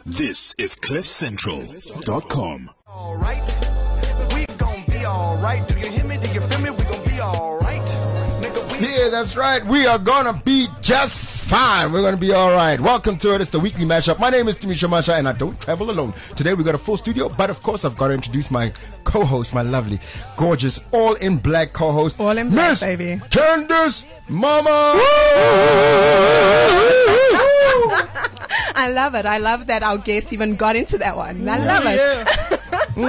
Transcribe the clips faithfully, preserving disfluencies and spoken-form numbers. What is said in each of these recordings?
This is cliff central dot com. All right, we gon' be all right. Do you hear me? Do you feel me? We gon' be all right. Nigga, we Yeah, that's right. We are gonna be just fine. We're gonna be all right. Welcome to it. It's the weekly mashup. My name is Timisha Masha, and I don't travel alone. Today we got a full studio, but of course I've got to introduce my co-host, my lovely, gorgeous, all in black co-host, all in black, Miss baby, Candace Mama. I love it. I love that our guest even got into that one. I love Ooh,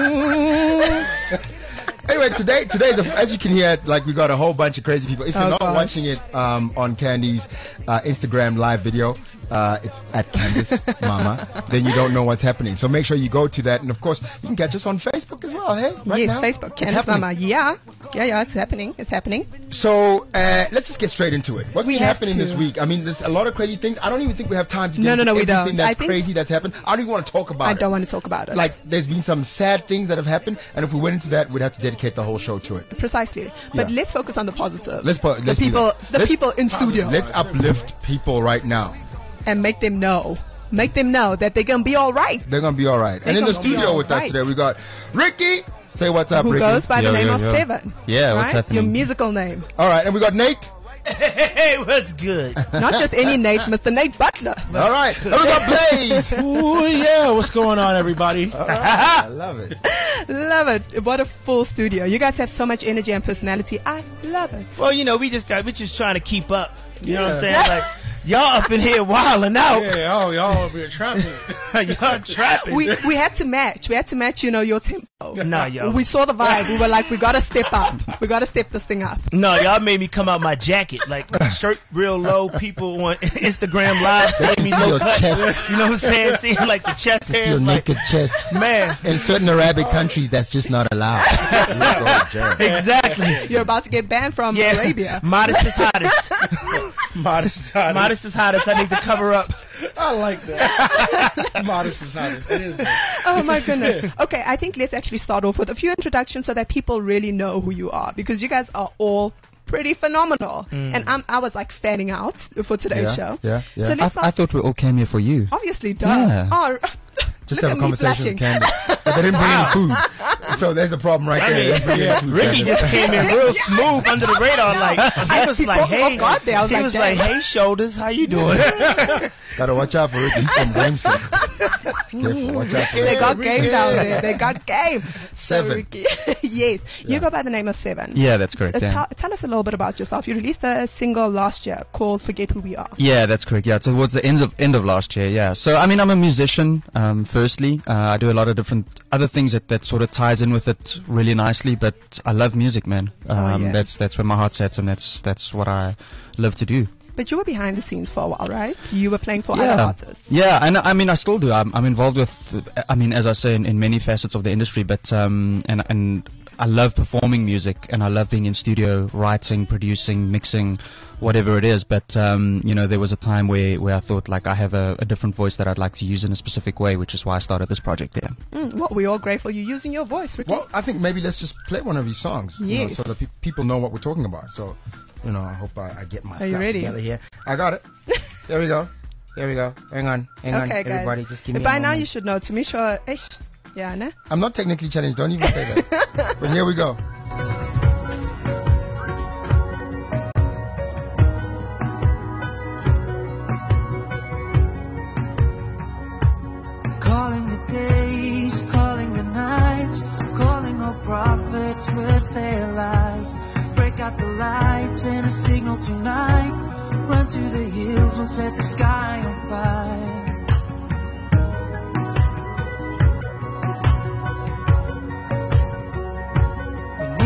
it. Yeah. Anyway, today, today's a, as you can hear, like we got a whole bunch of crazy people. If you're oh not gosh. watching it um, on Candy's uh, Instagram live video, uh, it's at Candace Mama. Then you don't know what's happening. So make sure you go to that, and of course you can catch us on Facebook as well. Hey, right yes, now, Facebook, it's Candace happening. Mama. Yeah, yeah, yeah. It's happening. It's happening. So uh, let's just get straight into it. What's We been have happening to. this week? I mean, there's a lot of crazy things. I don't even think we have time to get No, no, into no, we everything don't. that's I think- crazy that's happened. I don't even want to talk about I it. don't want to talk about it. Like, there's been some sad things that have happened, and if we went into that, we'd have to dedicate the whole show to it. Precisely. But Yeah. let's focus on the positive. Let's put, the let's do people, that. the Let's- people in studio, Let's uplift people right now. and make them know, make them know that they're gonna be all right. They're gonna be all right. They're And in the gonna be studio all with us right. today, we got Ricky. Say what's up, Who Ricky. goes by Yo, the name yo, of yo. Seven? Yeah, what's right? happening? Your musical name, All right, and we got Nate. Hey, what's good? not just any Nate, Mister Nate Butler. All right, and we got Blaze. Ooh, yeah, what's going on, everybody? All right, I love it. Love it. What a full studio. You guys have so much energy and personality. I love it. Well, you know, we just got, we just trying to keep up. You know what I'm saying? Yeah. Like, y'all up in here wilding out. Yeah, oh, y'all over here trapping. Y'all trapping. We we had to match. We had to match, you know, your tempo. Nah, yo. We saw the vibe. We were like, we gotta step up. We gotta step this thing up. No, y'all made me come out my jacket, like shirt real low. People on Instagram live made me Your low cut. chest. You know what I'm saying? Seeing like the chest Your hairs, like naked chest. man. In certain Arabic countries, that's just not allowed. You go to jail. Exactly. You're about to get banned from Yeah. Arabia. Modest is hottest. Modest is hottest. Modest is hottest. I need to cover up. I like that. Modest is hottest. It is. Oh my goodness. Okay, I think let's actually start off with a few introductions so that people really know who you are, because you guys are all pretty phenomenal. And I'm, I was like fanning out for today's Yeah, show. yeah, yeah. So I- let's start. I thought we all came here for you. Obviously, duh. Yeah. Oh, Just look have a at me conversation with flashing. Candace. But they didn't bring any food. So there's a problem right I there. They didn't bring mean, any food, Ricky Candace. just came in real smooth under the radar. Like I he was he like, caught me "Hey," off guard there. I was he like, was like, "Damn." "Hey, shoulders, how you doing?" Gotta watch out for Ricky. He's from Grahamstown. Careful, watch out for They Ricky. got game down there. They got game. Seven. So, Ricky. Yes. Yeah. You go by the name of Seven. Yeah, that's correct. Uh, Yeah. tell, tell us a little bit about yourself. You released a single last year called Forget Who We Are. Yeah, that's correct. Yeah, towards the end of end of last year. Yeah. So I mean, I'm a musician. Um, firstly, uh, I do a lot of different other things that, that sort of ties in with it really nicely. But I love music, man. Um, yeah. That's that's where my heart's at, and that's that's what I love to do. But you were behind the scenes for a while, right? You were playing for Yeah. other artists. Yeah, and I mean, I still do. I'm, I'm involved with, I mean, as I say, in, in many facets of the industry. But um, and and I love performing music, and I love being in studio, writing, producing, mixing, whatever it is. But um, you know, there was a time where, where I thought like I have a, a different voice that I'd like to use in a specific way, which is why I started this project. Yeah. Mm, well, we're all grateful you're using your voice, Ricky. Well, I think maybe let's just play one of these songs. You know, Yes. so that pe- people know what we're talking about. So, you know, I hope I, I get my Are stuff you ready? together here. I got it. There we go. There we go. Hang on. Hang on. Okay, guys. Everybody, just give me By a now moment. you should know. To me, sure. Ish. Yeah, ne? I'm not technically challenged. Don't even say that. But here we go. calling the days, calling the nights, calling all prophets with their lies. Break out the lights and a signal tonight. Run to the hills and set the sky on fire. When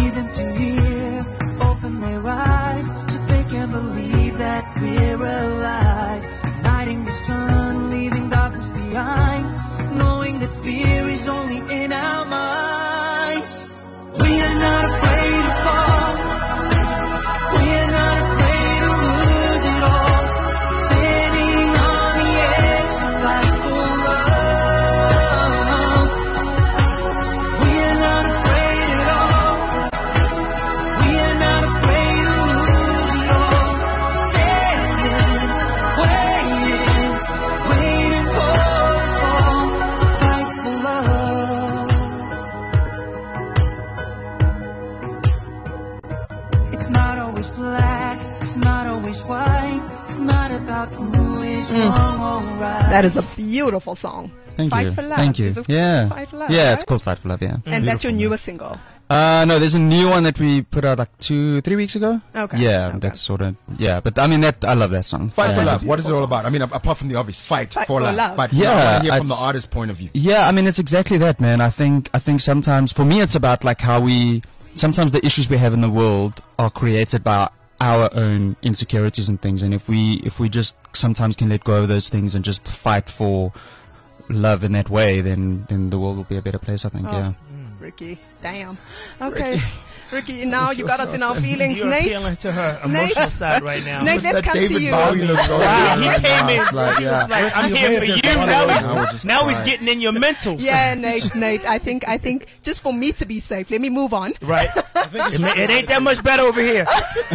That is a beautiful song. Thank Fight you. for Love. Thank you. Is it Yeah. Fight for Love, Yeah, right? it's called Fight for Love, yeah. And that's your newest single. Uh, no, there's a new one that we put out like two, three weeks ago. Okay. Yeah, Okay. that's sort of, yeah, but I mean, that, I love that song. Fight yeah. for love. What is it all about? I mean, a- apart from the obvious, fight, Fight for, for love. love. But Yeah, yeah, I wanna hear from it's- the artist's point of view. Yeah, I mean, it's exactly that, man. I think, I think sometimes, for me, it's about like how we, sometimes the issues we have in the world are created by our own insecurities and things. And if we, if we just sometimes can let go of those things and just fight for love in that way, then, then the world will be a better place, I think, Oh. yeah. Ricky, damn. Okay. Ricky, now you got us in our feelings. You're Nate, appealing to her emotional side right now. Nate, let's That come David to you. Bowie looks so Wow, good he right came now. in. It's like, He yeah. was like, I'm You here made for this you. one Now, away. I would he's, just now he's cry. getting in your mentals. Yeah, Nate, Nate. I think, I think, just for me to be safe, let me move on. Right. It, ma- it ain't that much better over here.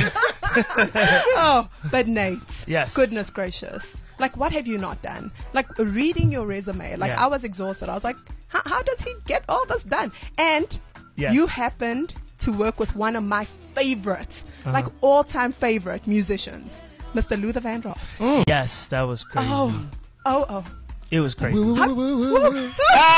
Oh, but Nate. Yes. Goodness gracious. Like, what have you not done? Like, reading your resume, like, Yeah. I was exhausted. I was like, how, how does he get all this done? And Yes. you happened to work with one of my favorites, Uh-huh. like, all-time favorite musicians, Mister Luther Vandross. Yes, that was crazy. Oh, oh, oh. It was crazy. Woo, woo, woo, woo, woo.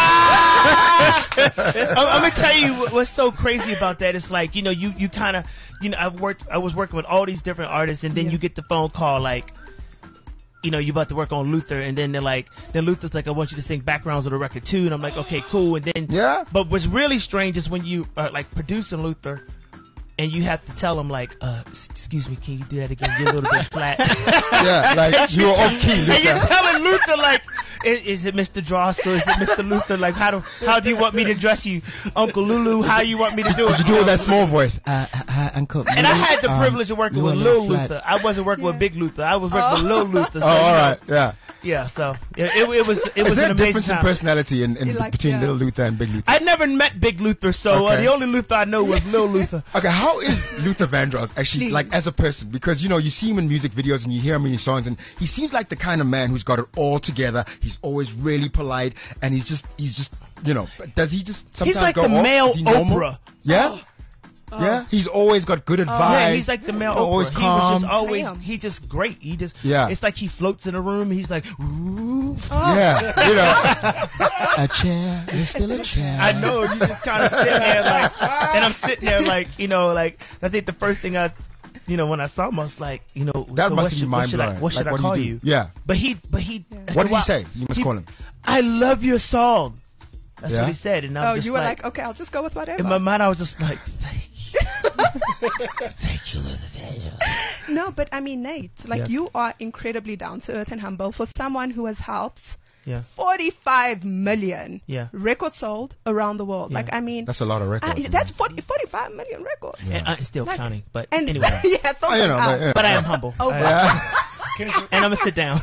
Ah! I'm, I'm gonna tell you what- what's so crazy about that. It's like, you know, you, you kind of, you know, I've worked, I was working with all these different artists, and then Yeah. you get the phone call like, you know, you about to work on Luther, and then they're like, then Luther's like, I want you to sing backgrounds of the record too, and I'm like, okay, cool, and then, Yeah. But what's really strange is when you are like producing Luther, and you have to tell him like, uh, s- excuse me, can you do that again? You're a little bit flat. Yeah, like you were off key, And you're Luther. telling Luther like, is, is it Mister Dross or is it Mister Luther? Like, how do how do you want me to dress you, Uncle Lulu? How you want me to do it? Did you do it with that small voice? Uh, hi, Uncle. And I had the Um, privilege of working you with were a Lil little flat. Luther. I wasn't working with Big Luther. I was working Oh. with Lil Luther. So, Oh, all you know, right, yeah. Yeah, so it, it, it was it was Is there an a amazing difference in time. personality in, in You like- between yeah. Little Luther and Big Luther? I never met Big Luther, so uh, Okay. the only Luther I know was Lil Luther. Okay, how is Luther Vandross actually Please. like as a person? Because you know you see him in music videos and you hear him in his songs, and he seems like the kind of man who's got it all together. He's always really polite, and he's just he's just you know. but Does he just sometimes He's like go the off? male Is he normal? Oprah. Yeah, yeah. He's always got good advice. Yeah, he's like the male always Oprah. calm. He was just always, Damn. he just great. He just, Yeah. It's like he floats in a room. He's like, ooh. Yeah, you know. A chair. There's still a chair. I know. You just kind of sitting there like, and I'm sitting there like, you know, like I think the first thing I, you know, when I saw him, I was like, you know, That so must what be should, what mind should I, blowing. what should Like, I what call do you you? do? Yeah. But he, but he. that's What the did he wild- say? You must call him. I love your song. That's Yeah? what he said, and I Oh, was just you were like, like, okay, I'll just go with whatever. in my mind, I was just like, thank you. Thank you, No, but I mean, Nate, like Yes. you are incredibly down to earth and humble for someone who has helped Yeah. forty-five million Yeah. records sold around the world. Yeah. Like, I mean, That's a lot of uh, records. that's forty, forty-five million records. And I'm still Like- counting, but And anyway. yeah, it's Oh, you know, out. but, yeah. But I am humble. Oh, I- Yeah. and I'm gonna sit down.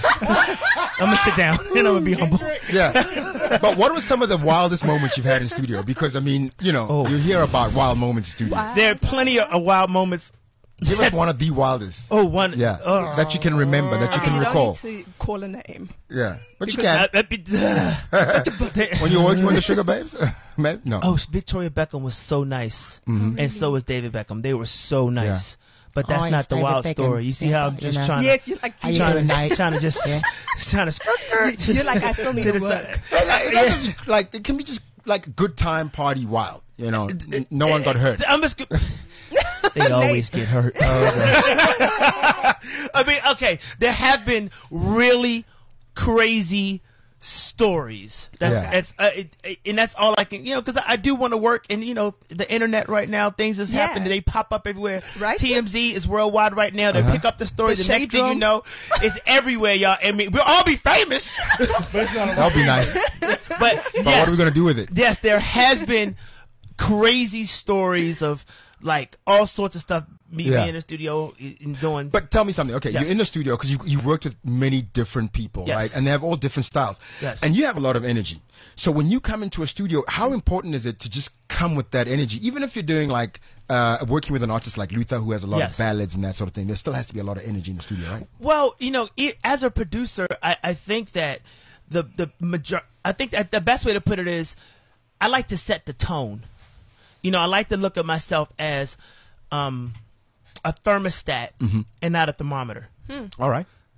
I'm gonna sit down and I'm gonna be humble. Yeah. But what were some of the wildest moments you've had in studio? Because I mean, you know, Oh. you hear about wild moments in studio. Wow. There are plenty of uh, wild moments. Give us one of the wildest. Oh, one. Yeah. Oh. That you can remember, that you Okay, can you recall. don't need to call a name. Yeah. But you Uh, can. uh, When you're working with the Sugar Babes? Man, no. Oh, Victoria Beckham was so nice, Mhm. and so was David Beckham. They were so nice. But that's Oh, not it's the David wild Beckham. story. You see how I'm Yeah, just you know. trying Yes, to, you like How you trying, doing, to Nate? trying to just, Yeah. trying to skirt, skirt. You're like, I still need to to the work. side. It doesn't, like, it can be just like good time party wild. You know, n- no one got hurt. I'm just. They always get hurt. I mean, okay, there have been really crazy stories. That's, Yeah. that's uh, it, it- and that's all I can, you know, because I, I do want to work, and you know, the internet right now, things that's Yeah. happening, they pop up everywhere. Right. T M Z is worldwide right now. They Uh-huh. pick up the story. The The, next shade thing you room. know, it's everywhere, y'all. I mean, we'll all be famous. That'll be nice. But, But yes, what are we going to do with it? yes, there has been crazy stories of like all sorts of stuff. Me Yeah. being in the studio and doing. But tell me something. Okay, Yes. you're in the studio because you you worked with many different people, Yes. right? And they have all different styles. Yes. And you have a lot of energy. So when you come into a studio, how important is it to just come with that energy? Even if you're doing like uh, working with an artist like Luther, who has a lot Yes. of ballads and that sort of thing, there still has to be a lot of energy in the studio, right? Well, you know, it, as a producer, I, I think that the the major, I think that the best way to put it is, I like to set the tone. You know, I like to look at myself as um, a thermostat Mhm. and not a thermometer. All right.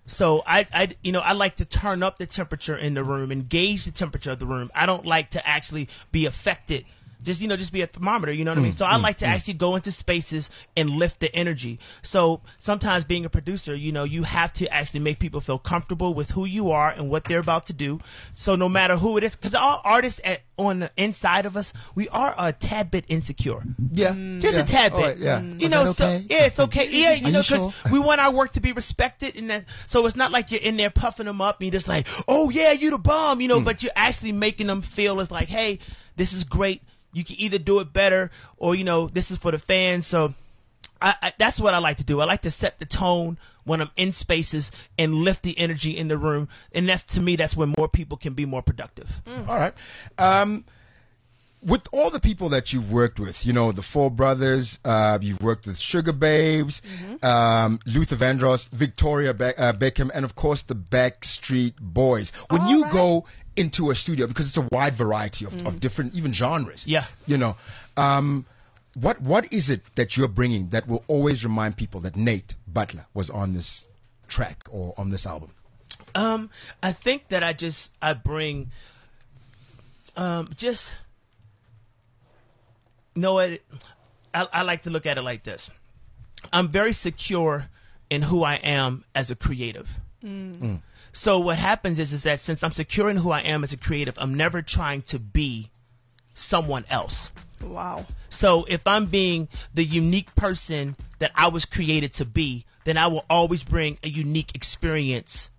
So I, I, you know, I like to turn up the temperature in the room and gauge the temperature of the room. I don't like to actually be affected. Just, you know, just be a thermometer, you know what I mean? So I like to actually go into spaces and lift the energy. So sometimes being a producer, you know, you have to actually make people feel comfortable with who you are and what they're about to do. So no matter who it is, because all artists at, on the inside of us, we are a tad bit insecure. Yeah. Just yeah. a tad bit. Oh, yeah. You Was know, that so okay? yeah, it's okay. Yeah, you Are know, you because sure? we want our work to be respected, and that, so it's not like you're in there puffing them up and you're just like, oh yeah, you the bomb, you know, Mm. but you're actually making them feel as like, hey, this is great. You can either do it better, or you know, this is for the fans. So I, I, that's what I like to do. I like to set the tone when I'm in spaces and lift the energy in the room, and that's, to me, that's when more people can be more productive. All right. Um, with all the people that you've worked with, you know, the Four Brothers, uh, you've worked with Sugar Babes, um, Luther Vandross, Victoria Be- uh, Beckham, and of course the Backstreet Boys. When All you right. go into a studio, because it's a wide variety of, of different, even genres. Yeah. You know, um, what what is it that you're bringing that will always remind people that Nate Butler was on this track or on this album? Um, I think that I just I bring, um, just, you know what? I, I like to look at it like this. I'm very secure in who I am as a creative. So what happens is, is that since I'm secure in who I am as a creative, I'm never trying to be someone else. Wow. So if I'm being the unique person that I was created to be, then I will always bring a unique experience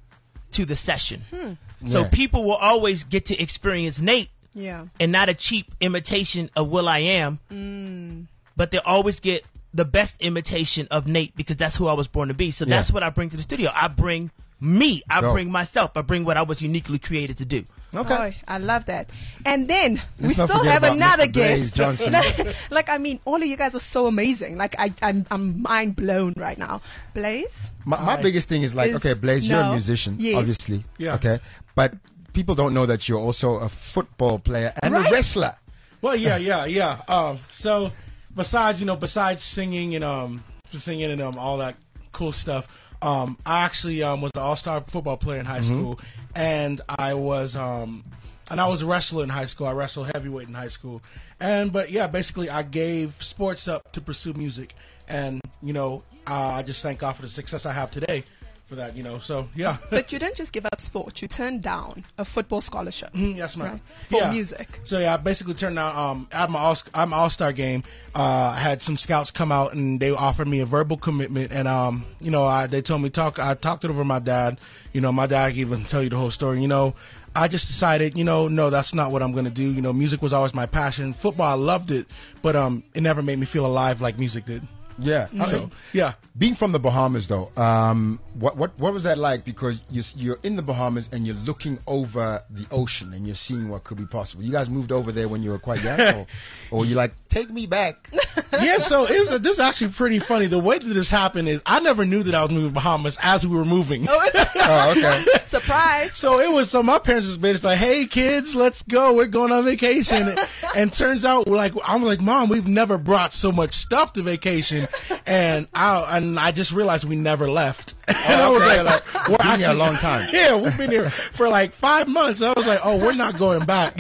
to the session. So Yeah. people will always get to experience Nate Yeah. and not a cheap imitation of Will I Am, Mm. but they'll always get the best imitation of Nate because that's who I was born to be. So Yeah. that's what I bring to the studio. I bring me. I Go. bring myself. I bring what I was uniquely created to do. Okay. Oh, I love that. And then we Let's not still forget have about another Mister Blaze guest. Johnson. like, like, I mean, all of you guys are so amazing. Like, I, I'm, I'm mind blown right now. Blaze? My, my Hi. biggest thing is like, Is- okay, Blaze, you're a no. musician, Yes. obviously. Yeah. Okay. But people don't know that you're also a football player and Right. a wrestler. Well, yeah, yeah, yeah. Um, so besides, you know, besides singing and um, singing and um, all that cool stuff, um, I actually um was an all-star football player in high school, and I was um, and I was a wrestler in high school. I wrestled heavyweight in high school, and but yeah, basically I gave sports up to pursue music, and you know, uh, I just thank God for the success I have today for that. You know, so yeah. But you didn't just give up sport. You turned down a football scholarship. Mm, yes, ma'am. Right. For Yeah. music. So yeah, I basically turned down. Um, at my all, at my All Star game, uh, I had some scouts come out and they offered me a verbal commitment, and um, you know, I, they told me talk. I talked it over with my dad. You know, my dad can even tell you the whole story. You know, I just decided, you know, no, that's not what I'm gonna do. You know, music was always my passion. Football, I loved it, but um, it never made me feel alive like music did. Yeah. So yeah. Being from the Bahamas, though, um, what what what was that like? Because you, you're in the Bahamas and you're looking over the ocean and you're seeing what could be possible. You guys moved over there when you were quite young, or, or you like take me back? Yeah, so it was, this is actually pretty funny. The way that this happened is I never knew that I was moving to Bahamas as we were moving. Oh, okay. Surprise. So it was, so my parents was basically like, hey kids, let's go. We're going on vacation. And, and turns out we're like, I'm like, Mom, we've never brought so much stuff to vacation. And I, and I just realized we never left. And I was okay. like, we're Been here a actually- long time. Yeah, we've been here for like five months. I was like, oh, we're not going back.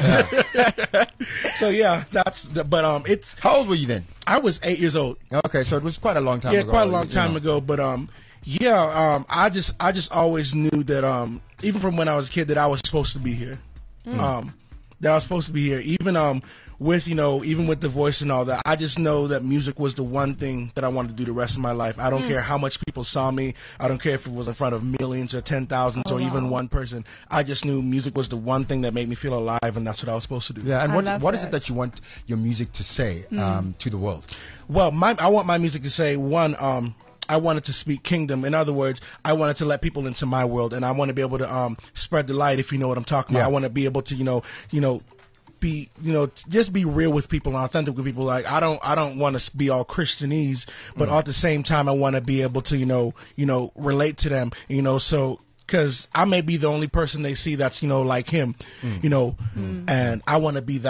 So yeah, that's, the, but um, it's, How old were you then? I was eight years old. Okay, so it was quite a long time Yeah, ago. quite a long you time know. ago. But um, yeah, um, I just I just always knew that um, even from when I was a kid, that I was supposed to be here. Um, that I was supposed to be here. Even um, with you know, even with the voice and all that, I just know that music was the one thing that I wanted to do the rest of my life. I don't care how much people saw me. I don't care if it was in front of millions or ten thousands Oh, or even wow. one person. I just knew music was the one thing that made me feel alive, and that's what I was supposed to do. Yeah, and I what love what is that. it that you want your music to say um, to the world? Well, my, I want my music to say, one, um, I wanted to speak kingdom. In other words, I wanted to let people into my world, and I want to be able to um, spread the light, if you know what I'm talking Yeah. about. I want to be able to, you know, you know, be, you know, t- just be real with people and authentic with people. Like, I don't, I don't want to be all Christianese, but at the same time, I want to be able to, you know, you know, relate to them, you know, so. Because I may be the only person they see that's, you know, like him, you know, and I want to be that.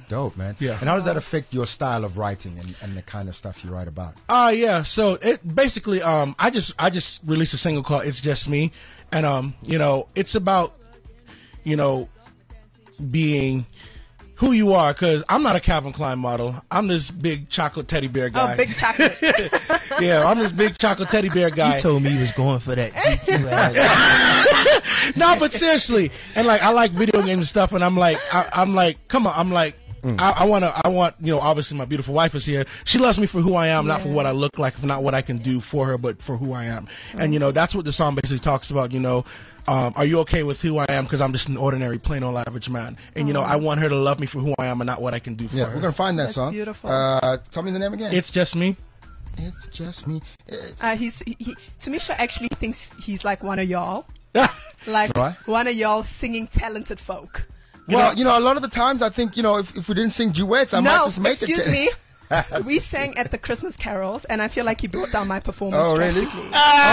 Dope, man. Yeah. And how does that affect your style of writing and, and the kind of stuff you write about? Uh yeah. So it basically, um, I just I just released a single called "It's Just Me," and um, you know, it's about, you know, being who you are, because I'm not a Calvin Klein model. I'm this big chocolate teddy bear guy. Oh, big chocolate. Yeah, I'm this big chocolate teddy bear guy. You told me you was going for that G Q ass. No, but seriously, and like I like video games and stuff, and I'm like, I, I'm like, come on, I'm like, Mm. I, I want to, I want, you know, obviously my beautiful wife is here. She loves me for who I am, not for Yeah. what I look like, not what I can do for her, but for who I am. And you know, that's what the song basically talks about. You know, um, are you okay with who I am? Because I'm just an ordinary, plain old average man. And you know, I want her to love me for who I am and not what I can do for Yeah, her. we're gonna find that That's song. beautiful. Uh, tell me the name again. It's just me. It's just me. Uh, Uh, he's he, he, Tamisha actually thinks he's like one of y'all, like Right. one of y'all singing talented folk. well, you know, a lot of the times I think, you know, if, if we didn't sing duets, I might no, just make excuse it. me. We sang at the Christmas carols, and I feel like he brought down my performance. Oh, really? drastically.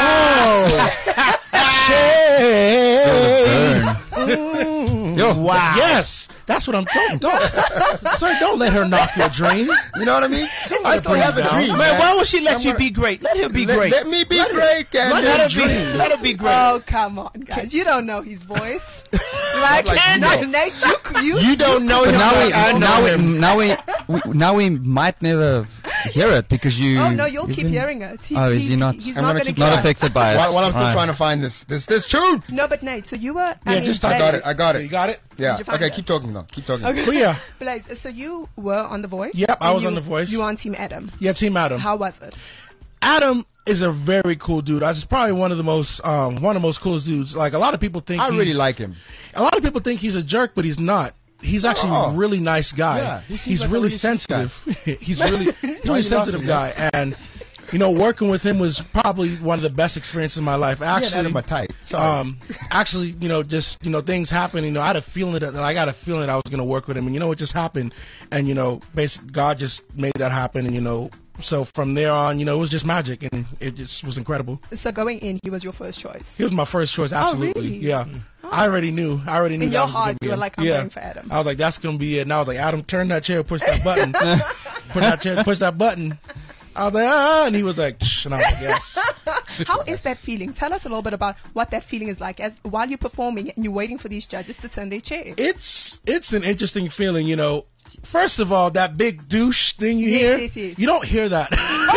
Oh. Yo, Wow. Yes, that's what I'm. Don't, don't, sorry, don't let her knock your dream. You know what I mean? I still bring have it a down. dream. Man, man. why would she let I'm you gonna- be great? Let her be let, great. Let me be Let her- great. and Let then her be. dream. Let her be great. Oh, come on, guys. You don't know his voice. Like, like you no, know. Nate, you, you, You don't know But him. now we, like I know now we, him. now we, we, now we might never hear it because you. Oh, no, you'll you've keep been- hearing it. He, Oh, is he's, he not- He's I'm not gonna going to keep Not trying. affected by it. While, while I'm still Right. trying to find this, this, this tune. No, but Nate, so you were. I Yeah, mean, just I start- got it. I got You it. got it? Yeah. you find Okay, it? keep talking though. Keep talking. Okay. But yeah, Blaze, so you were on The Voice? Yep, I and was you- on The Voice. You were on Team Adam. yeah, Team Adam. How was it? Adam is a very cool dude. I just probably one of the most, um, one of the most coolest dudes. Like a lot of people think. I really he's- like him. A lot of people think he's a jerk, but he's not. He's actually Oh. a really nice guy. Yeah, he seems he's like a really really sweet sensitive. he's really, he's Why really you sensitive laughing, guy, and you know, working with him was probably one of the best experiences in my life. Yeah, Actually, Adam are tight. Sorry. um, actually, you know, just you know, things happen. You know, I had a feeling that I got a feeling that I was gonna work with him, and you know, it just happened. And you know, basically, God just made that happen. And you know, so from there on, you know, it was just magic, and it just was incredible. So going in, he was your first choice. He was my first choice, absolutely. really? Yeah, Oh. I already knew. I already knew In that your was gonna heart, be you were him. like, I'm yeah. going for Adam. I was like, that's gonna be it. And I was like, Adam, turn that chair, push that button, push that chair, push that button. I was like, ah, and he was like, Shh, and I was like, yes. How is that feeling? Tell us a little bit about what that feeling is like as while you're performing and you're waiting for these judges to turn their chair. It's it's an interesting feeling, you know. First of all, that big douche thing you Yes, hear, yes, yes. you don't hear that.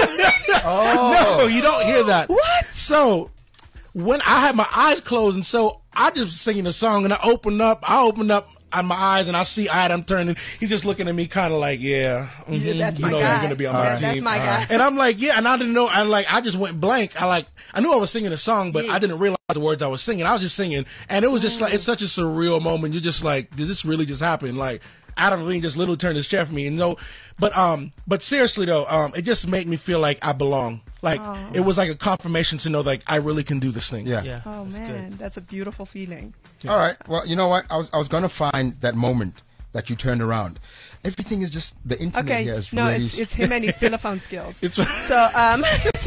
Oh. No, you don't hear that. What? So when I had my eyes closed, and so I just was singing a song, and I opened up, I opened up on my eyes, and I see Adam turning. He's just looking at me, kind of like, yeah, mhm, Yeah, that's you my know guy. you're gonna be on All my right. team. That's my All guy. right. And I'm like, yeah, and I didn't know, and like, I just went blank. I like, I knew I was singing a song, but Yeah. I didn't realize the words I was singing. I was just singing, and it was just like, it's such a surreal moment. You're just like, did this really just happen? Like, Adam Levine just literally turned his chair for me, and no, but um, but seriously though, um, it just made me feel like I belong. Like, Oh. it was like a confirmation to know, like, I really can do this thing. Yeah. Yeah. Oh that's man, good. that's a beautiful feeling. All right. Well, you know what? I was I was gonna find that moment that you turned around. Everything is just the internet Okay, here is no, really. it's it's him and his telephone skills. It's So um,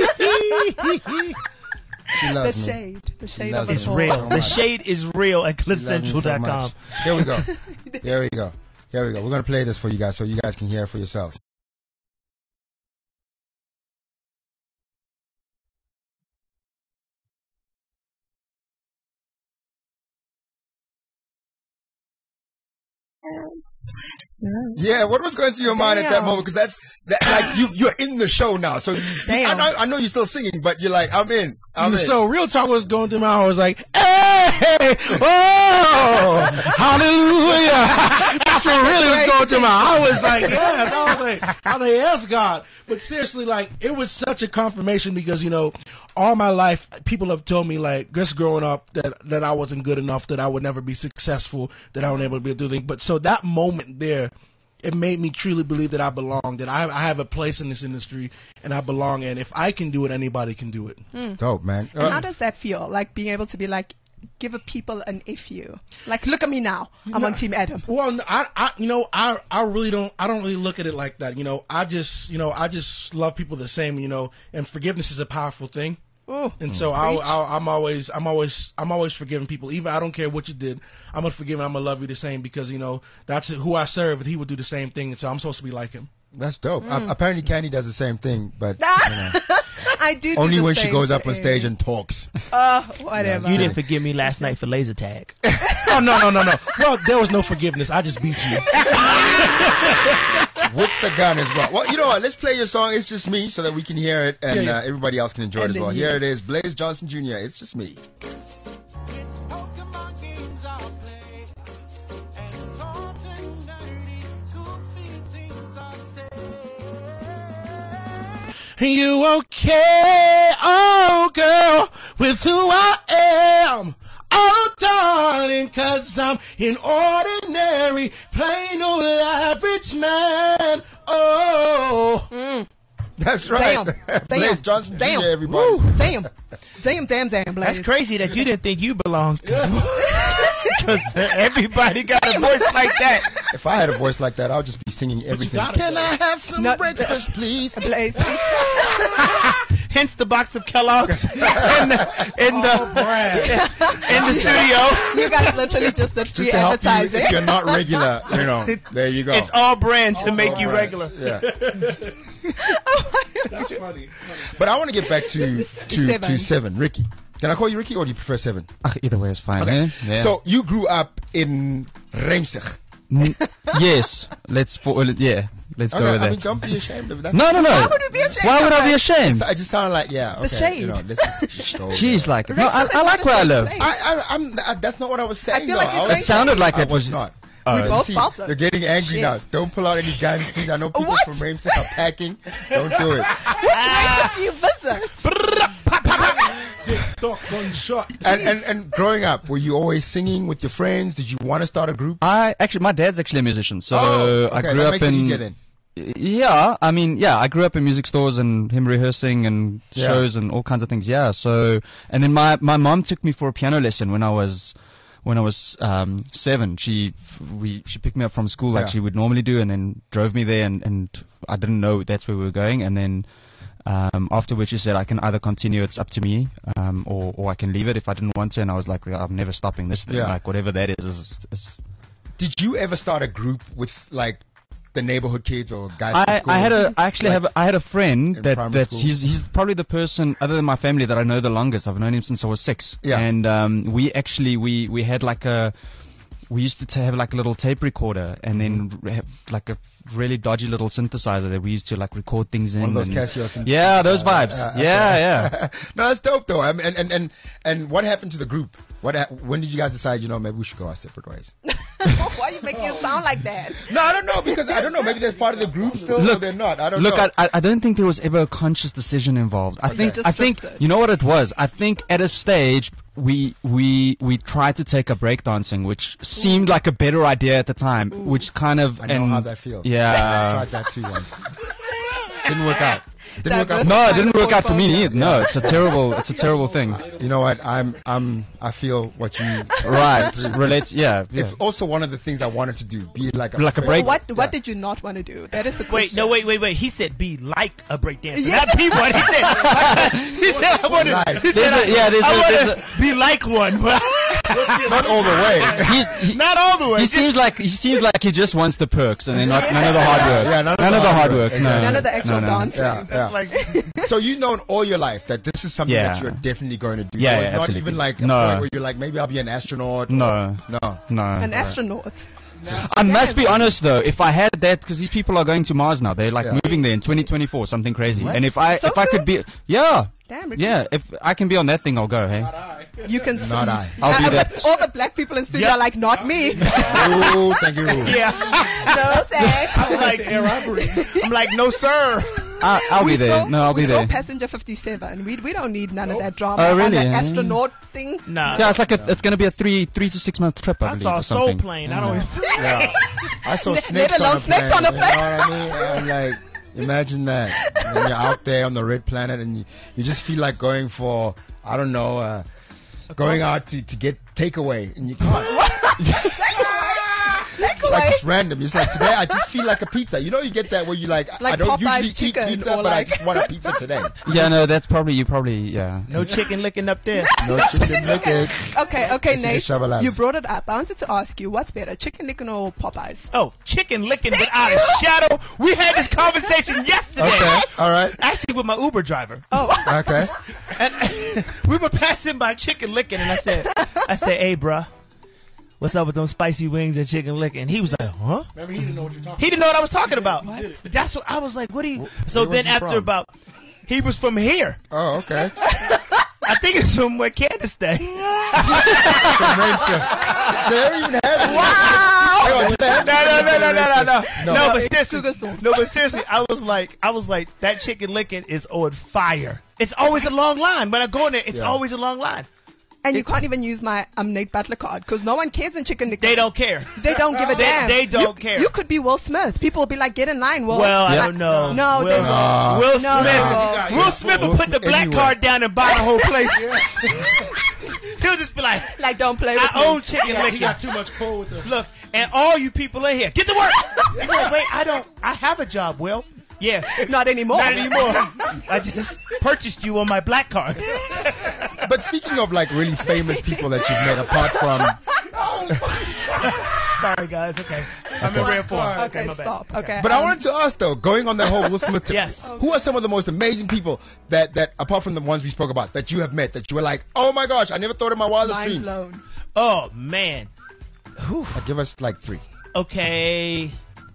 She the loves me. shade, the shade loves of me. us all. Real. Oh, The my. shade is real at She cliff loves me central so dot com. much. Here we go. Here we go. Here we go. We're gonna play this for you guys so you guys can hear it for yourselves. Yeah, what was going through your mind at that Damn. moment? Because that's that, like you you're in the show now, so you, I Damn. know I know you're still singing, but you're like I'm in. I'm in. so real talk was going through my heart. I was like, hey, oh, hallelujah. That's what really was going through my heart. I was like, yes. I was like, how the hell's God? But seriously, like, it was such a confirmation because, you know, all my life, people have told me, like, just growing up, that, that I wasn't good enough, that I would never be successful, that I would never be able to do things. But so that moment there, it made me truly believe that I belong, that I have, I have a place in this industry and I belong. And if I can do it, anybody can do it. Dope, man. And Uh, how does that feel? Like being able to be like, give a people an F you. Like, look at me now. I'm on Team Adam. Well, no, I, I, you know, I, I really don't, I don't really look at it like that. You know, I just, you know, I just love people the same. You know, and forgiveness is a powerful thing. Ooh. And so I, I, I'm always, I'm always, I'm always forgiving people. Even I don't care what you did, I'm gonna forgive and I'm gonna love you the same because you know that's who I serve, and he would do the same thing. And so I'm supposed to be like him. That's dope. Mm. Uh, apparently, Candy does the same thing, but you know, I do. do only the when she same goes up on thing. stage and talks. Oh, whatever. You didn't forgive me last night for laser tag. Oh no, no, no, no. Well, there was no forgiveness. I just beat you. With the gun as well. Well, you know what? Let's play your song. It's just me, so that we can hear it and Yeah, yeah. Uh, everybody else can enjoy And it as then well. you- Here it is, Blaze Johnson Junior It's just me. Pokemon games are played, and taunts and dirty, goofy things are said. You okay, oh girl, with who I am? Oh darling, cause I'm an ordinary, plain old average man. Oh. Mm. That's right. Damn. Blaze Damn. Johnson Damn. Junior Everybody. Woo. Damn. Damn, damn, damn, Blaze. That's crazy that you didn't think you belonged. Because everybody got a voice like that. If I had a voice like that, I would just be singing everything. got it, Can though. I have some Not- breakfast, please? Blaze. Hence the box of Kellogg's in the, in the, Oh, Brad. in the studio. You guys literally just did Just free to help you advertising. if you're not regular, you know. There you go. It's all brand to make All you right. regular. Yeah. Oh my God. That's funny. But I want to get back to to Seven. to seven, Ricky. Can I call you Ricky, or do you prefer Seven? Ah, either way is fine. Okay. Eh? Yeah. So you grew up in Reimsig. Mm, yes, let's for, yeah, let's Okay, go with I that. mean, don't be ashamed of that. No, no, no. Why would you be ashamed Why of would I that? be ashamed? I just sounded like yeah. Okay, The shade. You know, let's just go Jeez, there. like no, I, Reimsig I is like not where I a live. safe I, I, I'm. I, that's not what I was saying. feel though. like you're I saying was, It sounded like I it was was not. We Uh, both See, felt it. you're getting angry Shit. now. Don't pull out any guns, please. I know people What? from Reimsig are packing. Don't do it. Which Reimsig do you visit? Dog gunshot. And, and and growing up, were you always singing with your friends? Did you want to start a group? I actually, my dad's actually a musician, so Oh, I okay, grew that up makes it in. easier then. Yeah, I mean, yeah, I grew up in music stores and him rehearsing and Yeah. shows and all kinds of things. Yeah, so and then my my mom took me for a piano lesson when I was when I was um, seven. She we she picked me up from school like Yeah. she would normally do, and then drove me there, and and I didn't know that's where we were going, and then. Um, after which she said I can either continue, it's up to me, um, or, or I can leave it if I didn't want to, and I was like, I'm never stopping this thing, Yeah. like whatever that is, is, is Did you ever start a group with like the neighborhood kids or guys from I, school? I had a I actually Like, have a, I had a friend in that primary that's school? he's he's probably the person other than my family that I know the longest. I've known him since I was six. Yeah. And um, we actually we we had like a we used to t- have like a little tape recorder and then Mm-hmm. re- have like a really dodgy little synthesizer that we used to like record things in. One of those and- Casio synth- Yeah, those Uh, vibes. uh, yeah, okay. yeah. No, that's dope though. I mean, and, and and and what happened to the group? What ha- when did you guys decide? You know, maybe we should go our separate ways. Why are you making it sound like that? No, I don't know because I don't know. Maybe they're part of the group still. Look, or they're not. I don't Look, know. I, I I don't think there was ever a conscious decision involved. I think Just I think drifted. you know what it was. I think at a stage we we we tried to take up breakdancing, which seemed like a better idea at the time, which kind of I know and how that feels. I Yeah. tried that too once. Didn't work out. Didn't work out. No, it didn't Kind of work out for me portfolio. either. No, it's a terrible it's a terrible thing. You know what? I'm I'm I feel what you Right. Relates. Yeah. yeah. It's also one of the things I wanted to do. Be like a Like a break- What Yeah. what did you not want to do? That is the Wait, question. no, wait, wait, wait. He said be like a breakdancer, Yeah. not be one. He said, he said I want Right. to. He said, There's a- yeah, there's I a- want there's to be like one. Not all the way. He's, he, Not all the way. he Just- seems like he seems like he just wants the perks and then not, none of the hard work. Yeah, none of none the of the hard hard work. work. No, Exactly. None of the actual no, no. dancing. Yeah, yeah. like, So you've known all your life that this is something Yeah. that you're definitely going to do. Yeah, so yeah, it's not absolutely. even like a No. point where you're like, maybe I'll be an astronaut. No. or- no. No. An astronaut. I must be honest though, if I had that, because these people are going to Mars now, they're like Yeah. moving there in twenty twenty-four, something crazy. What? And if I So if I could soon? be, yeah, Damn, Ricky. yeah, if I can be on that thing, I'll go. Hey, You can Not see. I. I'll be Uh, that. But all the black people in studio Yep. are like, not me. Oh, thank you. yeah. No sex. I'm like, I'm like, no, sir. I, I'll we be there. Saw, No, I'll we be saw there. Passenger fifty-seven. We we don't need none of that drama Oh, on really? the Yeah. astronaut thing. Nah. Yeah, it's like a, it's going to be a three three to six month trip, I, I believe, saw or a soul something. plane. I Yeah. don't even. Yeah. I saw Let- snakes, let alone on a snakes plane, on a you plane. know what I mean? I'm like, imagine that. And then you're out there on the red planet and you, you just feel like going for, I don't know, uh, going out to, to get takeaway and you can't. Takeaway. Like to just random. It's like, today I just feel like a pizza. You know, you get that where you like, Like I don't Popeye's usually eat chicken pizza, or but like- I just want a pizza today. Yeah, no, that's probably you. Probably yeah. No chicken licking up there. No chicken licking. Okay, okay, Chicken Nate. shabalala. You brought it up. I wanted to ask you, what's better, chicken licking or Popeyes? Oh, chicken licking without a shadow. We had this conversation yesterday. Okay, all right. Actually, with my Uber driver. Oh, Okay. And we were passing by chicken licking, and I said, I said, hey, bruh, what's up with them spicy wings and chicken licking? He was like, huh? Maybe he didn't know what you're talking He didn't know what I was talking about. What? But that's what I was like. What do you? So where was then he after from? about, he was from here. Oh, okay. I think it's from where Candace stay. From Rainsford. They don't even have it. wow. Hang on, do they have No, no, no, no, no, no, no. No. No, but it's seriously, Sugar no, but seriously, I was like, I was like, that chicken licking is on fire. It's always a long line. When I go in there, it's Yeah. always a long line. And you can't even use my um, Nate Butler card because no one cares in chicken licking. They don't care. They don't give a They- damn. they don't you, care. You could be Will Smith. People will be like, get in line, Will. Well, I Yeah. don't know. No, Will, they won't. Will No, Smith. they won't. Will Smith will Will put the Smith black anywhere. card down and buy the whole place. He'll just be like, Like, don't play with I me. own chicken about. He licking. got too much pull with the. Look, and all you people in here, get to work. You go, wait, I don't. I have a job, Will. Yeah. Not anymore. Not anymore. I just purchased you on my black card. But speaking of like really famous people that you've met, apart from Sorry, guys. Okay. I'm in rare form. Okay, my bad. stop. Okay. But I um, wanted to ask though, going on that whole Will Smith tip, Yes. who are some of the most amazing people that, that apart from the ones we spoke about, that you have met, that you were like, oh my gosh, I never thought in my wildest mind dreams? blown. Oh man. Whew. Uh, Give us like three. Okay.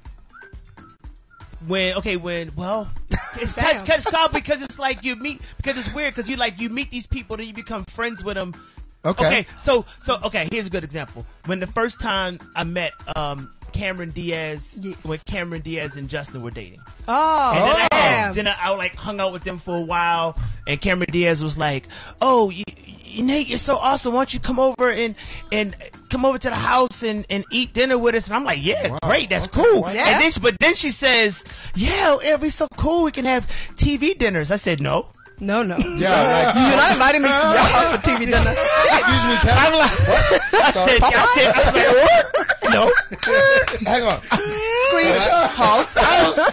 When okay when well it's Damn. cause, cause it's called because it's like you meet because it's weird because you like you meet these people then you become friends with them. Okay. Okay, so so okay, here's a good example. When the first time I met um Cameron Diaz, Yes. when Cameron Diaz and Justin were dating, Oh, and then, I, damn. then I, I like hung out with them for a while, and Cameron Diaz was like, "Oh, you, you, Nate, you're so awesome. Why don't you come over and and come over to the house and, and eat dinner with us?" And I'm like, "Yeah, Wow. great, that's Okay, cool." wow. Yeah. And then, she, but then she says, "Yeah, it'll be so cool. We can have T V dinners." I said, "No." No, no. Yeah, like You're not inviting me to your house for T V dinner. excuse me, Pam. I'm like, I said, I said, I said, what? No. Hang on. Screech house. I was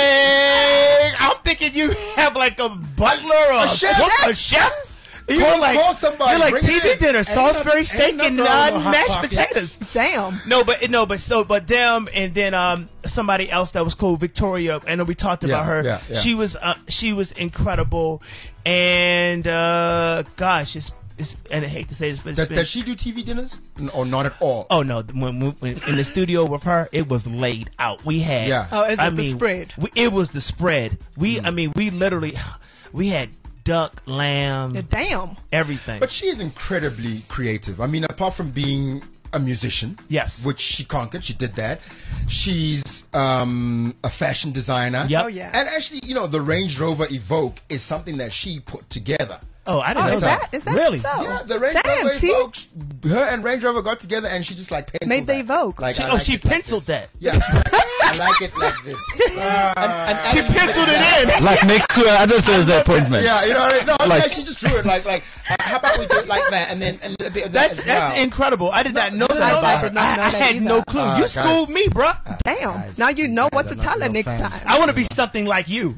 like, I'm thinking you have like a butler or a, chef. cook, a chef. You Call- were like, call somebody, you're like bring it T V in. dinner, Salisbury steak nothing and wrong uh, with Hot mashed Pockets. potatoes. Damn. No, but no, but so, but them, and then um somebody else that was cool, Victoria, and then we talked Yeah, about her. yeah, yeah. She was uh, she was incredible, and uh gosh, it's, it's and I hate to say this, but it's Does, been, does she do T V dinners? N- Or not at all? oh no, when, when, when in the studio with her, it was laid out. We had, Yeah. Oh, is it I the mean, spread? We, it was the spread. We, Mm. I mean, we literally, we had duck, lamb, Yeah, damn. everything. But she is incredibly creative. I mean, apart from being a musician, yes, which she conquered, she did that. She's um, a fashion designer. Yep. Oh, yeah. And actually, you know, the Range Rover Evoque is something that she put together. Oh, I didn't Oh, know is that. that, is that Really? so? Yeah, the Range Damn, Rover see? Evoque, her and Range Rover got together and she just like penciled Made the that. Evoque. Like, She- I oh, like she it like penciled this. that. Yeah. I like it like this. and, and, She and- penciled it in. Like next to another Thursday appointment. Yeah, you know what I mean? No, Like- like, she just drew it like, like, uh, how about we do it like that and then a little bit of that That's as that's well. incredible. I did not know I that did about not her. know I, that I had either. no clue. Uh, you guys. schooled me, bruh. Damn. Guys, Now you know you what guys to are not tell her real next fans. time. I want to be something like you.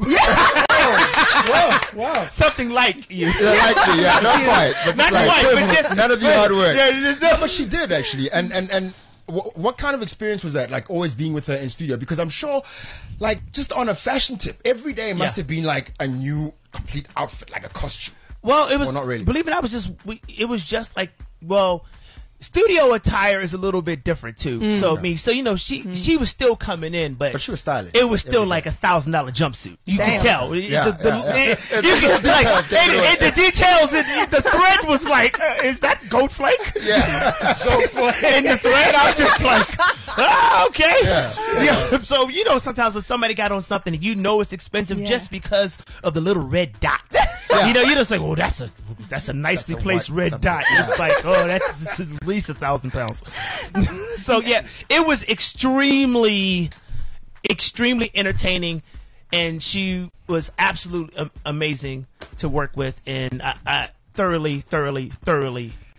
Whoa, whoa. Something like you. Yeah, like me, yeah, not quite, but Not like, quite, but just none of the hard work. Yeah, just, No, but she did actually, and and and wh- what kind of experience was that? Like always being with her in studio, because I'm sure, like just on a fashion tip, every day must Yeah. have been like a new complete outfit, like a costume. Well, it was Well, not really. Believe it or not, it was just we, it was just like well, studio attire is a little bit different too. So I mean, so you know, she she was still coming in, but, But she was stylish. it was still Every like day. a thousand dollar jumpsuit. You Damn. can tell. It- Yeah, the, the, yeah, yeah. it- It's you the can like details that and, do it. and the details. It, the thread was like, uh, is that goat flake? Yeah. Goat flake. And the thread, I was just like, ah, okay. Yeah. Yeah. So you know, sometimes when somebody got on something, and you know it's expensive Yeah. just because of the little red dot. Yeah. You know, you just like, oh, that's a that's a nicely That's a placed white red something. dot. Yeah. It's like, oh, that's at least a thousand pounds. So yeah, it was extremely, extremely entertaining, and she was absolutely am- amazing to work with, and I, I thoroughly, thoroughly, thoroughly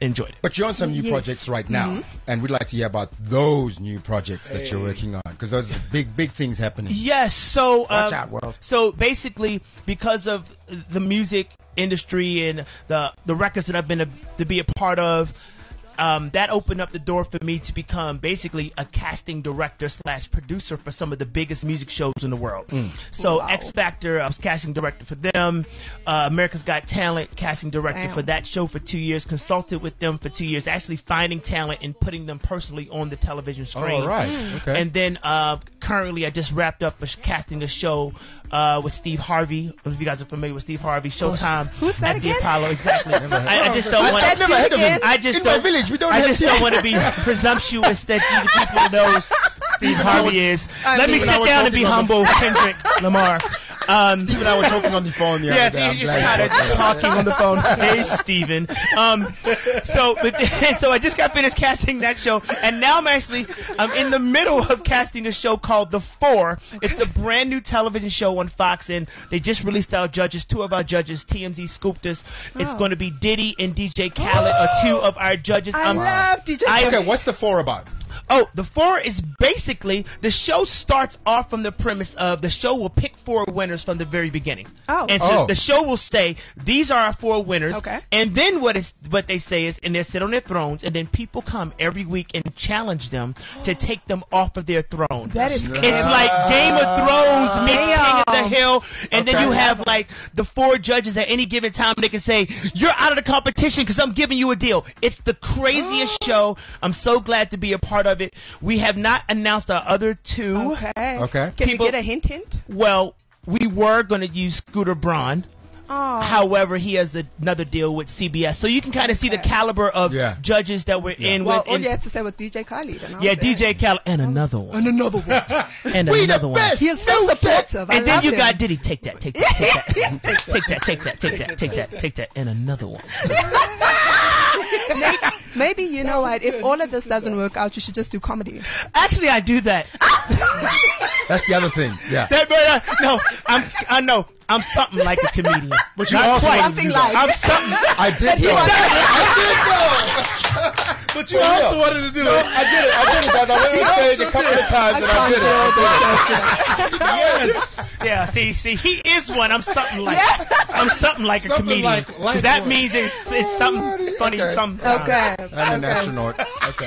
enjoyed it. But you're on some new Yes. projects right now, Mm-hmm. and we'd like to hear about those new projects that you're working on, because there's big, big things happening. Yes, so Watch um, out, world. So basically, because of the music industry and the the records that I've been a, to be a part of, um, that opened up the door for me to become basically a casting director slash producer for some of the biggest music shows in the world. So Wow. X Factor, I was casting director for them. Uh, America's Got Talent, casting director Damn. for that show for two years. Consulted with them for two years, actually finding talent and putting them personally on the television Oh, screen. all right. Okay. And then uh, currently, I just wrapped up a sh- casting a show uh, with Steve Harvey. I don't know if you guys are familiar with Steve Harvey. Showtime Who's that at the again? Apollo. Exactly. I, I just don't I, want. I've never heard of him. I just In don't. my village, we don't I have just T V. don't want to be presumptuous that you the people know Steve Harvey is. Let me Steve and sit I were down and be talking on the- humble, Kendrick Lamar. Um, Steve and I were talking on the phone the yeah, other day. I'm you just glad kind you of brought that up. talking on the phone. Hey, Steven. Um, so, but so I just got finished casting that show, and now I'm actually I'm in the middle of casting a show called The Four. It's a brand new television show on Fox, and they just released our judges. Two of our judges, T M Z, scooped us. It's Oh. going to be Diddy and D J Khaled are two of our judges. I I'm- love D J. I- Okay, what's the four about? Oh, the four is basically the show starts off from the premise of the show will pick four winners from the very beginning. Oh. And so Oh. the show will say these are our four winners. Okay. And then what is what they say is, and they sit on their thrones, and then people come every week and challenge them to take them off of their throne. That is It's like Game of Thrones meets King of the Damn. Hill, and then Okay. you have like the four judges at any given time. They can say you're out of the competition because I'm giving you a deal. It's the craziest show. I'm so glad to be a part of it. We have not announced our other two. Okay. Okay. Can People- we get a hint? Hint. Well, we were going to use Scooter Braun. Oh. However, he has a, another deal with C B S, so you can kind of see the Okay. caliber of Yeah. judges that we're in Well, with. all and- you had to say was D J Khaled. And I yeah, was D J there. Khaled and another one, And another one. and We another the one. best. He is so supportive. I And then love you him. got Diddy. Take that. Take that. Take that. Take that. Take that. Take that. Take that. Take that. And another one. Maybe, maybe you know what? If all of this doesn't work out, you should just do comedy. Actually, I do that. That's the other thing. Yeah. That, but, uh, no, I'm. I know. I'm something like a comedian. But you Not also quite. Something like. I'm something. I did he know. was- I did know. But you For also real. wanted to do No, it. I did it. I did it, guys. I went on stage a couple of times and I did it. I did it. Yes. Yeah, see, see, he is one. I'm something like, Yeah. I'm something like a Something comedian. like- like that one. means it's, it's something funny. Okay. Sometimes. Okay. I'm an Okay. astronaut. Okay.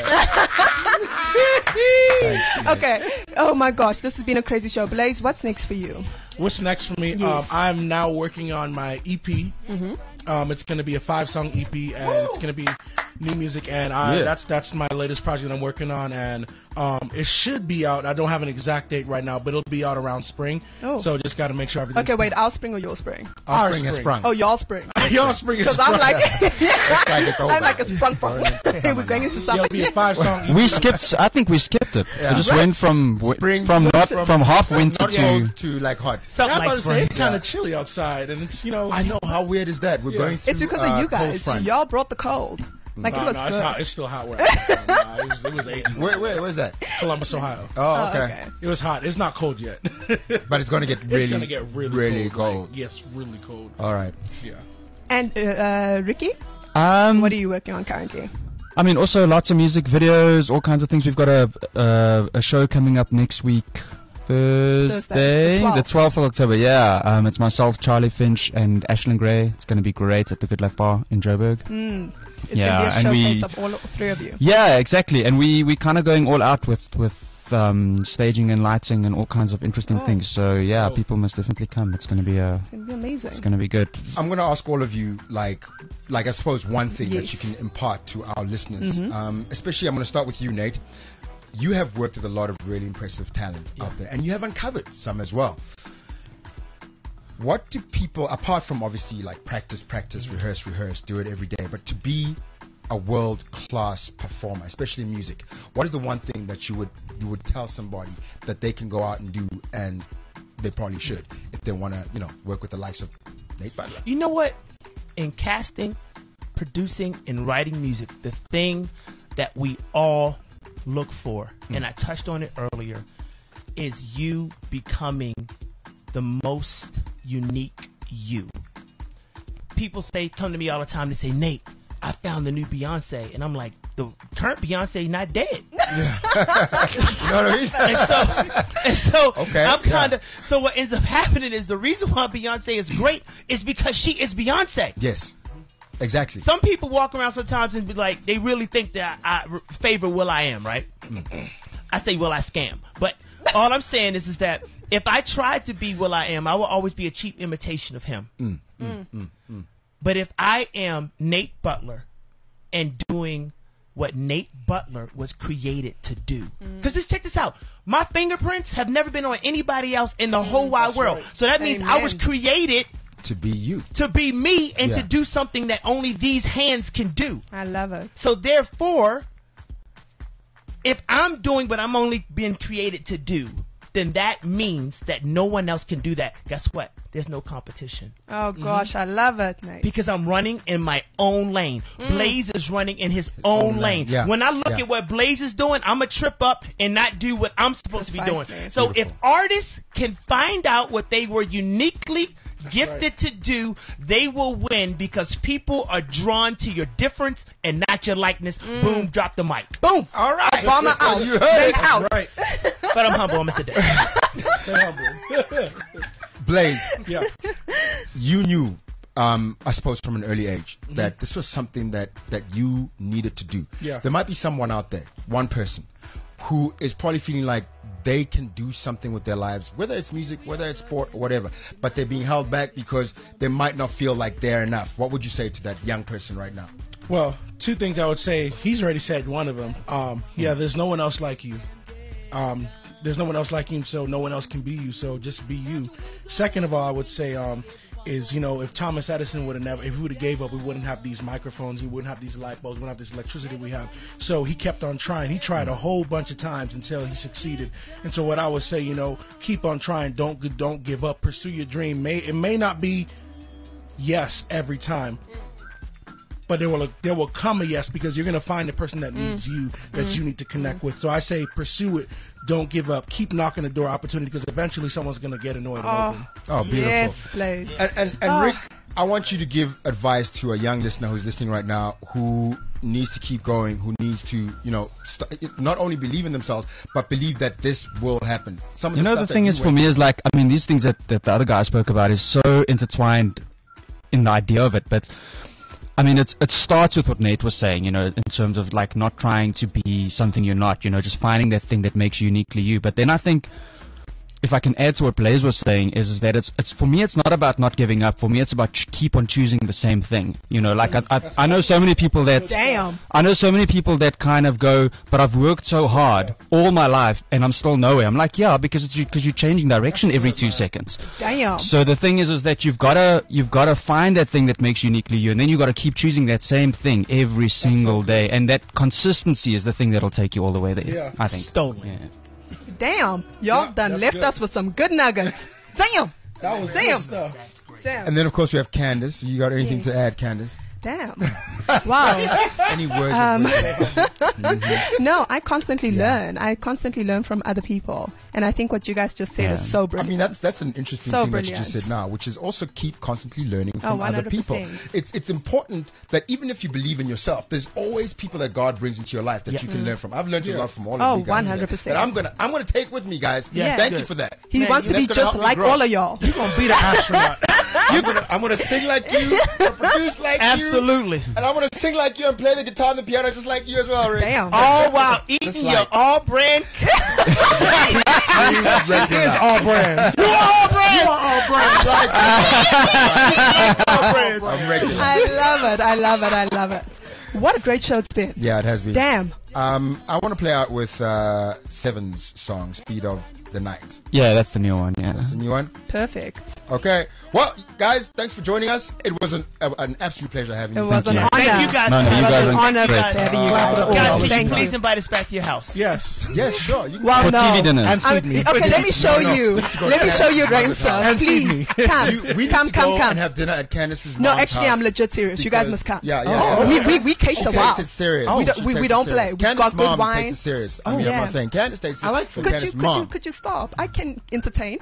Thanks, Okay. Oh my gosh, this has been a crazy show. Blaze, what's next for you? What's next for me? Yes. Um, I'm now working on my E P. Mm-hmm. Um, it's going to be a five-song E P, and it's going to be new music. And I, Yeah. that's that's my latest project I'm working on, and um, it should be out. I don't have an exact date right now, but it'll be out around spring. Oh. So just got to make sure everything's Okay, wait, our spring or your spring? Our Our spring has spring. sprung. Oh, y'all spring. Your spring is Because I'm like, guy gets over I'm like it. a sprung sprung. We're going into Yeah, summer. it'll be a five-song E P. We skipped. I think we skipped it. Yeah. We just Right. went from wi- Spring from not from- from half winter Not to. cold to like hot. Something Yeah, I'm about like to say, spring. it's kind Yeah. of chilly outside, and it's, you know. I know. How weird is that? We're Yeah. going through It's because uh, of you cold guys. front. Y'all brought the cold. Like No, it was no, good. it's, hot. It's still hot where I'm from. Nah, it was, it was eighty. Where, where, where's that? Columbus, Ohio. Oh, Oh, okay. okay. It was hot. It's not cold yet. But it's gonna get really, it's gonna get really, really cold. cold. Like, yes, really cold. All right. Yeah. And uh, uh, Ricky, Um, what are you working on currently? I mean, also lots of music videos, all kinds of things. We've got a uh, a show coming up next week, Thursday, the twelfth. the twelfth of October. Yeah, um, it's myself, Charlie Finch, and Ashlyn Gray. It's going to be great at the Good Life Bar in Joburg. Mm. It's Yeah, going to and be a we- showcase of all three of you. Yeah, exactly. And we we kind of going all out with with um, staging and lighting and all kinds of interesting Oh. things. So yeah, Cool. people must definitely come. It's going to be a It's going to be amazing. it's going to be good. I'm gonna ask all of you, like, like I suppose one thing that Yes. you can impart to our listeners, Mhm. um, especially I'm gonna start with you, Nate. You have worked with a lot of really impressive talent out there, and you have uncovered some as well. What do people, apart from obviously like practice, practice, rehearse, rehearse, do it every day, but to be a world-class performer, especially in music, what is the one thing that you would you would tell somebody that they can go out and do, and they probably should if they want to, you know, work with the likes of Nate Butler? You know what? In casting, producing, and writing music, the thing that we all look for, and I touched on it earlier, is you becoming the most unique you. People say, come to me all the time, they say, Nate, I found the new Beyonce, and I'm like, the current Beyonce not dead. You know what I mean? and so, and so Okay, I'm kind of. yeah. So what ends up happening is the reason why Beyonce is great is because she is Beyonce. Yes, exactly. Some people walk around sometimes and be like, they really think that I, I favor Will I Am, right? Mm. I say Will I Scam, but all I'm saying is, is that if I tried to be Will I Am, I will always be a cheap imitation of him. Mm, mm, mm, mm. But if I am Nate Butler and doing what Nate Butler was created to do, because just check this out, my fingerprints have never been on anybody else in the whole wide That's world. right. So that means I Amen. was created To be you. to be me and Yeah. to do something that only these hands can do. I love it. So therefore, if I'm doing what I'm only being created to do, then that means that no one else can do that. Guess what? There's no competition. Oh gosh, I love it, Nate. Because I'm running in my own lane. Mm. Blaze is running in his own, own lane. lane. Yeah. When I look Yeah. at what Blaze is doing, I'm going to trip up and not do what I'm supposed to be doing. Precisely. So Beautiful. if artists can find out what they were uniquely gifted to do, they will win because people are drawn to your difference and not your likeness. Mm. Boom, drop the mic. Boom. All right. Obama out. You heard Then it. out. Right. But I'm humble. I'm a sit down. Stay humble. Blaze, Yeah. you knew, um, I suppose from an early age, Mm-hmm. that this was something that, that you needed to do. Yeah. There might be someone out there, one person, who is probably feeling like they can do something with their lives, whether it's music, whether it's sport, or whatever, but they're being held back because they might not feel like they're enough. What would you say to that young person right now? Well, two things I would say. He's already said one of them. Um, yeah, there's no one else like you. Um, there's no one else like you, so no one else can be you. So just be you. Second of all, I would say um, is, you know, if Thomas Edison would have never, if he would have gave up, we wouldn't have these microphones, we wouldn't have these light bulbs, we wouldn't have this electricity we have. So he kept on trying. He tried a whole bunch of times until he succeeded. And so what I would say, you know, keep on trying. Don't don't give up. Pursue your dream. May it may not be yes every time. But there will there will come a yes because you're going to find the person that needs you, that you need to connect with. So I say pursue it. Don't give up. Keep knocking the door opportunity because eventually someone's going to get annoyed and Oh, open. Oh, beautiful. yes, Blaze. And, and, and Oh. Rick, I want you to give advice to a young listener who's listening right now who needs to keep going, who needs to, you know, st- not only believe in themselves, but believe that this will happen. Some of You the know, stuff the that thing you is, for went me, is like, I mean, these things that, that the other guy spoke about is so intertwined in the idea of it. But, I mean, it's, it starts with what Nate was saying, you know, in terms of, like, not trying to be something you're not, you know, just finding that thing that makes you uniquely you. But then I think, if I can add to what Blaze was saying, is, is that it's, it's, for me, it's not about not giving up. For me, it's about ch- keep on choosing the same thing. You know, like, I, I, I know so many people that... Damn. I know so many people that kind of go, but I've worked so hard all my life and I'm still nowhere. I'm like, yeah, because it's because you're changing direction every two seconds. Damn. So the thing is, is that you've got to you've got to find that thing that makes you uniquely you, and then you've got to keep choosing that same thing every single day, and that consistency is the thing that'll take you all the way there. Yeah. I think. Stolen. Yeah. Damn. Y'all Yeah, done that's left good. us with some good nuggets. Damn. That was Damn. good stuff. Damn. And then, of course, we have Candace. You got anything Yes. to add, Candace? Damn. Wow. Any words Um, of wisdom? No, I constantly Yeah. learn. I constantly learn from other people. And I think what you guys just said Yeah. is so I brilliant. mean, that's that's an interesting So thing that you just brilliant. said now, which is also keep constantly learning from Oh, other one hundred people. percent. It's it's important that even if you believe in yourself, there's always people that God brings into your life that Yeah. you can learn from. I've learned a Yeah. lot from all Oh, of you guys. one hundred percent. That I'm gonna I'm gonna take with me, guys. Yeah, Thank good. you for that. He Man, wants to that's be gonna just help me like grow. all of y'all. You're going to be the astronaut. I'm gonna I'm gonna sing like you, produce like you, Absolutely. and I'm gonna sing like you and play the guitar and the piano just like you as well, Rick. Damn. All while eating like- your all brand. He is all brands. You are all brand. You are all brands. All brands. I'm regular. I love it. I love it. I love it. What a great show it's been. Yeah, it has been. Damn. Um, I want to play out with uh, Seven's song, Speed of the Night. Yeah, that's the new one. Yeah. The new one. Perfect. Okay. Well, guys, thanks for joining us. It was an, uh, an absolute pleasure having It you. was Thank an you. honor. Thank you guys. No, no, for you having guys us. are honor great. having you Uh, guys. Guys, Guys, Oh, can you thank please you. invite us back to your house? Yes. Yes, sure. You can Well, For no. T V dinners. And I'm- feed me. okay, let me show No, no. you. We need to go Let me to show you, Candace's Rainsa. house. Please, feed come, You- we need come, to come, go come. and have dinner at Candace's No, mom's actually, house I'm legit serious. You guys because- must come. Yeah, yeah. Oh, yeah. we we we cater She well. takes it serious. We She don't we, takes we it don't serious. play. We Candace's got good mom wine. takes it serious. I Oh, mean, I'm yeah. not saying Candace takes it. I like food. Could Candace's you, could mom. you could you stop? I can entertain.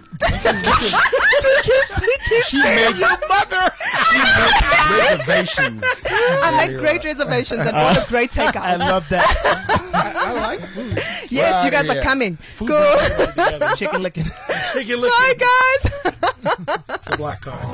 She makes your mother. She makes reservations. I make great reservations and order great takeout. I love that. I, I like food. Yes, Well, you guys yeah. are coming. Food Go. brings everybody together. Chicken licking. Chicken Bye, licking. guys. The black card.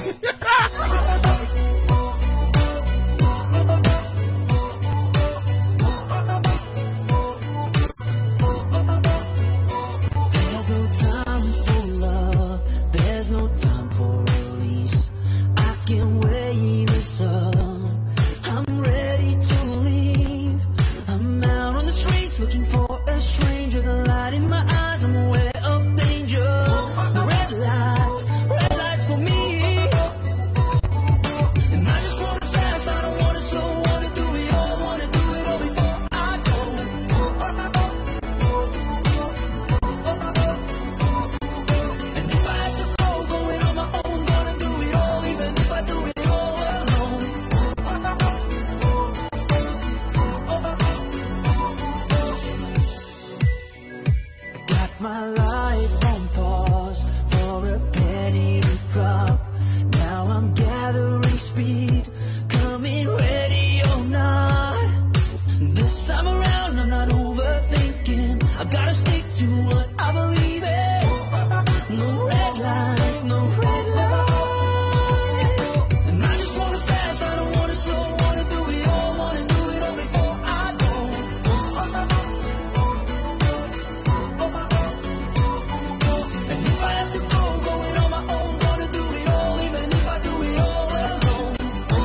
There's no time for love. There's no time for release. I can weigh this up. I'm ready to leave. I'm out on the streets looking for a stranger. The light in my eyes, I'm aware of danger. Red lights, red lights for me. And I just wanna fast. I don't wanna slow. Wanna do it all. Wanna do it all before I go. And if I have to go, going on my own, gonna do it all, even if I do it all alone. Got my life on pause for a penny to drop. Now I'm gathering speed, coming ready or not. This time around, I'm not overthinking. I gotta stick to what I believe in. No red light, no red light. And I just wanna fast, I don't wanna slow. Wanna do it all, wanna do it all before I go. And if I have to go, going on my own, wanna do it all, even if I do it all alone.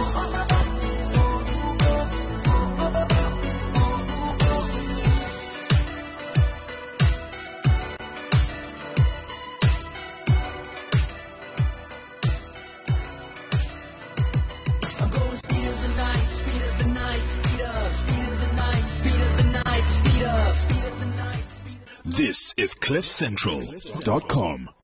I'm going speed of the night, speed of the night, speed up, speed of the night, speed of the night, speed up, speed of the night, speed of the night. This is cliff central dot com.